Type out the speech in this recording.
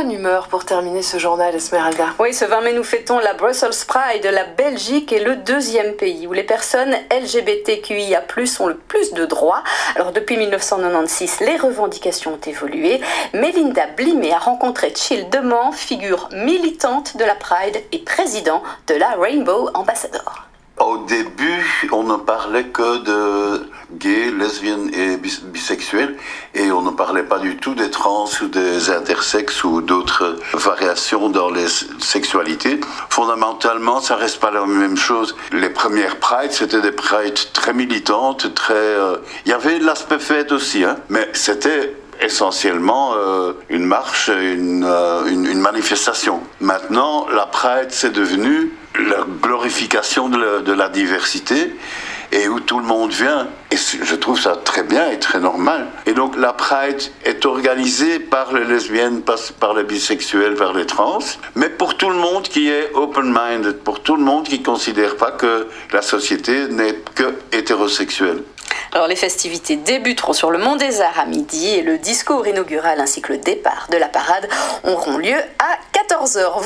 bonne humeur pour terminer ce journal, Esmeralda. Oui, ce 20 mai, nous fêtons la Brussels Pride. La Belgique est le deuxième pays où les personnes LGBTQIA+ ont le plus de droits. Alors, depuis 1996, les revendications ont évolué. Melinda Blimet a rencontré Chill Demand, figure militante de la Pride et président de la Rainbow Ambassador. Au début, on ne parlait que de gays, lesbiennes et bisexuels, et on ne parlait pas du tout des trans ou des intersexes ou d'autres variations dans les sexualités. Fondamentalement, ça reste pas la même chose. Les premières prides, c'était des prides très militantes, il y avait l'aspect fête aussi, mais c'était essentiellement une marche, une manifestation. Maintenant, la Pride, c'est devenu la glorification de la diversité et où tout le monde vient. Et je trouve ça très bien et très normal. Et donc la Pride est organisée par les lesbiennes, par les bisexuels, par les trans, mais pour tout le monde qui est open-minded, pour tout le monde qui ne considère pas que la société n'est que hétérosexuelle. Alors les festivités débuteront sur le Mont des Arts à midi et le discours inaugural ainsi que le départ de la parade auront lieu à 14h.